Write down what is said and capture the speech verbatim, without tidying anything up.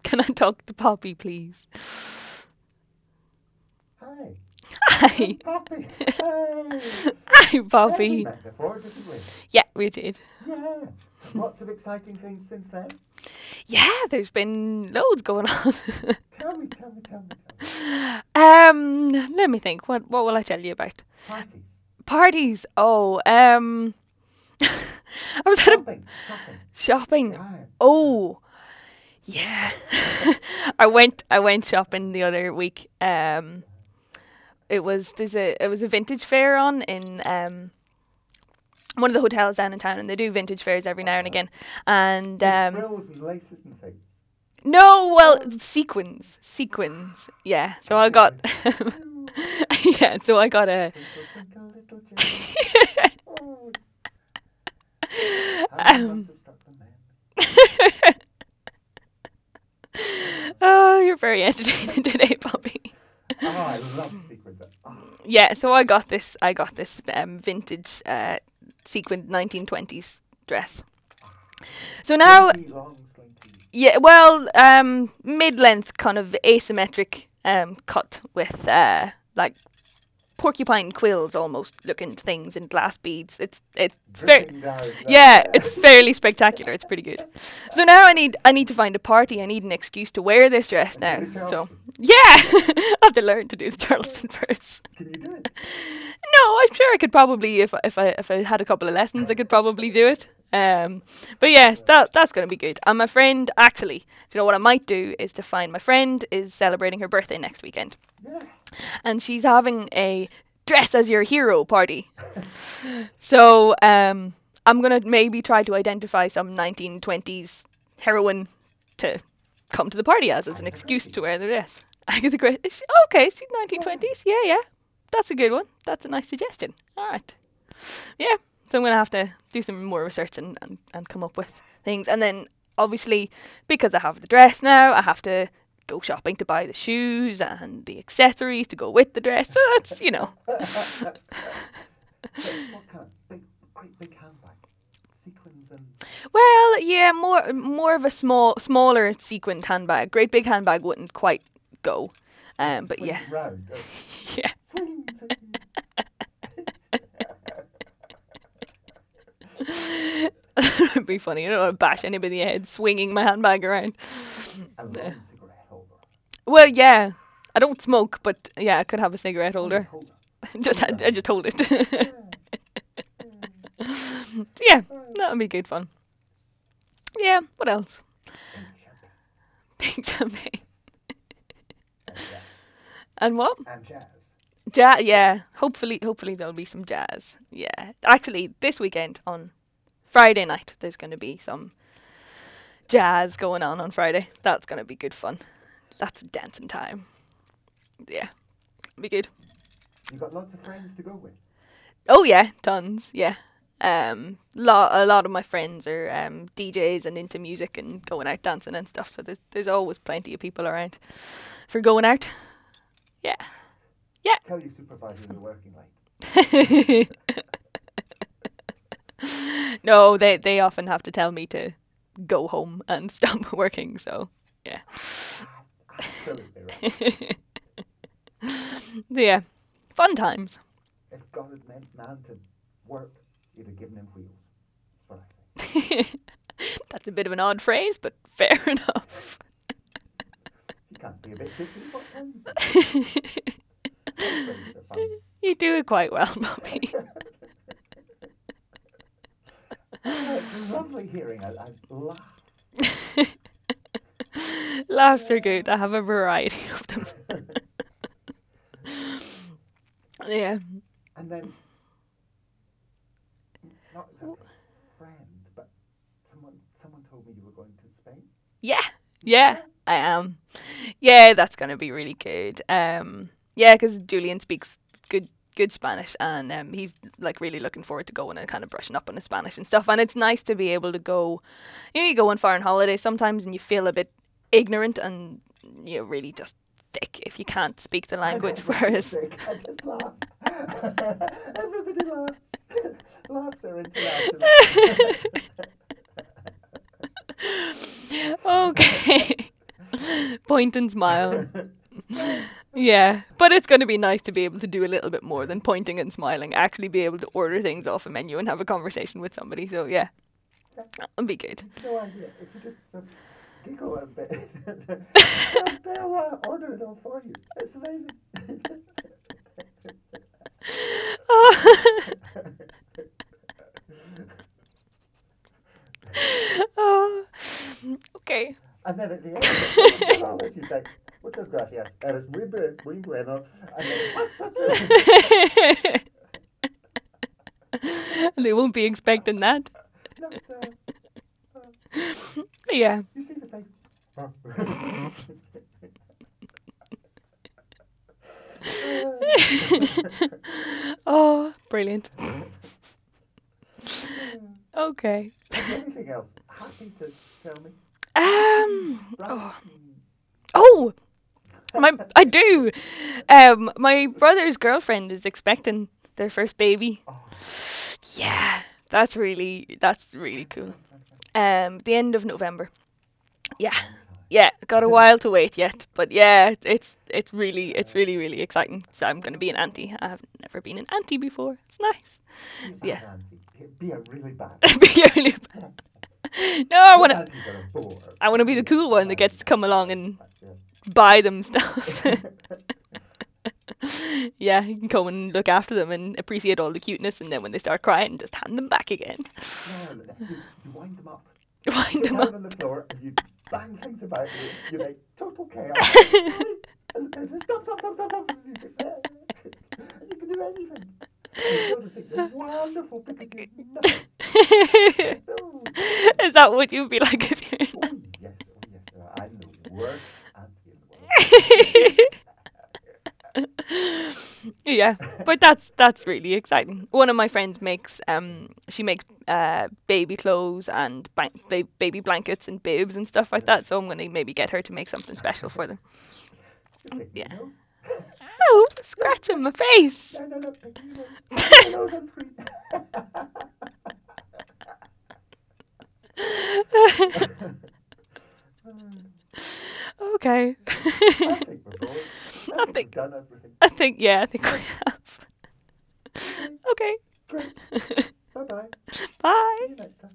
Can I talk to Poppy, please? Hi. Hi. Poppy. Hey. Hi, Yeah, we Poppy. met before, didn't we? Yeah, we did. Yeah. Lots of exciting things since then. Yeah, there's been loads going on. Tell me, tell me, tell me, tell me. um, let me think. What what will I tell you about? Parties. Parties. Oh, um, I was at a Shopping. Shopping. shopping. Yeah. Oh, yeah. I went I went shopping the other week. Um, it was there's a it was a vintage fair on in um one of the hotels down in town, and they do vintage fairs every now and again. And With um, frills and laces and things. no, well, sequins, sequins. Yeah. So I got yeah. So I got a. Twinkle, twinkle, little gem. Oh. How you Um, must have struck the man. oh, you're very entertaining today, Bobby. Oh, I love sequins. Oh. Yeah, so I got this. I got this um, vintage uh, sequined nineteen twenties dress. So now, Slinky, long, slinky. yeah, well, um, mid-length, kind of asymmetric um, cut with uh, like porcupine quills, almost looking things in glass beads. It's it's very Dripping down there. yeah, it's fairly spectacular. It's pretty good. So now I need I need to find a party. I need an excuse to wear this dress now. Do the So Charleston. yeah, I have to learn to do the Charleston first. Can you do it? No, I'm sure I could probably if if I if I had a couple of lessons, I could probably do it. Um, but yes, that that's gonna be good. And my friend, actually, do you know what I might do is to find my friend is celebrating her birthday next weekend, Yeah. and she's having a dress as your hero party. So um, I'm gonna maybe try to identify some nineteen twenties heroine to come to the party as as an excuse to wear the dress. I get the great. is she- Okay, she's nineteen twenties. Yeah, yeah, that's a good one. That's a nice suggestion. All right. Yeah. So I'm gonna have to do some more research and, and, and come up with things, and then obviously because I have the dress now, I have to go shopping to buy the shoes and the accessories to go with the dress. So that's you know. So what kind of big, great big handbag? Sequins and. Well, yeah, more more of a small, smaller sequined handbag. Great big handbag wouldn't quite go, um, but swing yeah, it round. uh, yeah. swing, swing. It'd be funny. I don't want to bash anybody in the head swinging my handbag around. A long cigarette holder. Well, yeah, I don't smoke, but yeah, I could have a cigarette holder. Holder. just I, I just hold it. Yeah. Yeah, that would be good fun. Yeah, what else? And champagne. Big champagne. And jazz. And what? And jazz. Jazz, yeah. Hopefully, hopefully there'll be some jazz. Yeah. Actually, this weekend on Friday night, there's going to be some jazz going on on Friday. That's going to be good fun. That's dancing time. Yeah, be good. You got lots of friends to go with. Oh yeah, tons. Yeah. Um, lot a lot of my friends are um D Js and into music and going out dancing and stuff. So there's there's always plenty of people around for going out. Yeah. Tell your supervisor you're working late. No, they they often have to tell me to go home and stop working. So yeah. Absolutely right. Yeah, fun times. If God had meant man to work, you'd have given him wheels. That's what I say. That's a bit of an odd phrase, but fair enough. You can't be a bit picky. What can you be? Phrases are fun. You do it quite well, Bobby. Oh, it's lovely hearing a, a laugh. Laughs are good. I have a variety of them. Yeah. And then, not exactly a friend, but someone someone told me you were going to Spain. Yeah. Yeah, I am. Yeah, that's going to be really good. Um, yeah, because Julian speaks good good Spanish, and um, he's like really looking forward to going and kind of brushing up on his Spanish and stuff. And it's nice to be able to go. You know, you go on foreign holidays sometimes, and you feel a bit ignorant, and you're really just thick if you can't speak the language. Whereas, I just laugh. Everybody laughs. Laughs are international. okay. Point and smile. Yeah, but it's going to be nice to be able to do a little bit more than pointing and smiling. Actually be able to order things off a menu and have a conversation with somebody. So yeah, that'll be good. No idea. If you just um, giggle a bit, they'll, they'll uh, order it all for you. It's amazing. Oh, okay. And then at the end, I'll let you say, muchas gracias, eres muy, bu- muy bueno. And then, They won't be expecting that. no, uh, uh, Yeah. you see the face? Oh, brilliant. Okay. Anything else? Happy to tell me? Um. Right? Oh. Oh. My, I do. Um, my brother's girlfriend is expecting their first baby. Oh, Yeah, that's really that's really cool. Um, the end of November. Yeah, yeah. Got a while to wait yet, but yeah, it's it's really it's really really exciting. So I'm gonna be an auntie. I have never been an auntie before. It's nice. be a Yeah. bad auntie. Be a really bad. Be really bad. No, I want to. Aunties are a bore. I want to be the cool one that gets to come along and Yeah. buy them stuff. Yeah, you can come and look after them and appreciate all the cuteness, and then when they start crying, just hand them back again. No, no, no, you, you wind them up. Wind Sit them down up. on the floor and you bang things about you. You make total chaos. and, and just stop, stop, stop, stop, stop. And you, can, and you can do anything. And the children think they're wonderful because you do nothing. No. Is that what you'd be like if you're? Oh, yes, oh, yes. Uh, I'm the worst auntie in the world. Yeah, but that's that's really exciting. One of my friends makes um she makes uh baby clothes and ba- ba- baby blankets and bibs and stuff like that. So I'm gonna maybe get her to make something special for them. Yeah. No, Oh, scratching my face. no, no, no. No, no, that's sweet. Okay. I think we're bored. I We've think done everything. I think yeah, I think we have. Okay. Great. Bye-bye. Bye. See you next time.